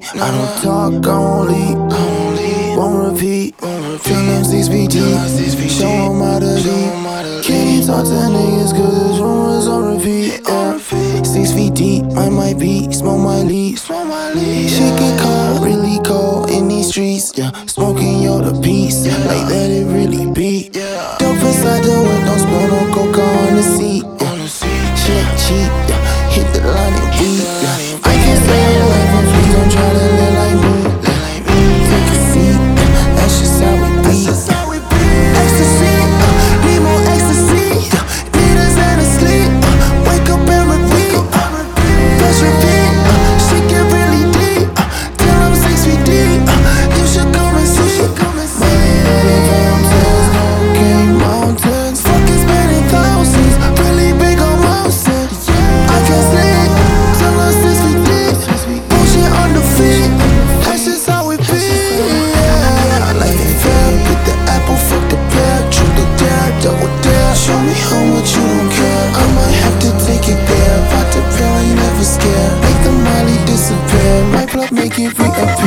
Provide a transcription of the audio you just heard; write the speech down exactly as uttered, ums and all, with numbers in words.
I don't talk, I won't lead, won't repeat. Feel them six feet deep, show them how to lead. Can't talk to niggas cause it's rumors on repeat. Yeah. Six feet deep, I might be, smoke my leaves. Shit get cold, really cold in these streets. Yeah, smoking Yoda peace, like that it really be. Dope inside the window, spill no coca on the seat. Yeah. Shit cheap, yeah. Hit the line and weed. Yeah. I can say it like I'm please don't try to live like me. Take a seat, yeah. That's just how we be. Ecstasy, uh, need more ecstasy. Uh, need us out of sleep. Uh, wake up and repeat. Uh, press repeat. Uh, shit get really deep. Uh, till I'm six feet deep. Uh, you should come and see. Money on the mountains, cocaine mountains. Fucking spending thousands, really big on mountains. I can't sleep till I'm six feet deep. Bullshit on the feet. That's just how we be. Yeah, I like it fair. Pick the apple, fuck the pear. Truth the dare, double dare. Show me how much you don't care. I might have to take it there. About to pill, I ain't never scared. Make the molly disappear. My blood make it reappear.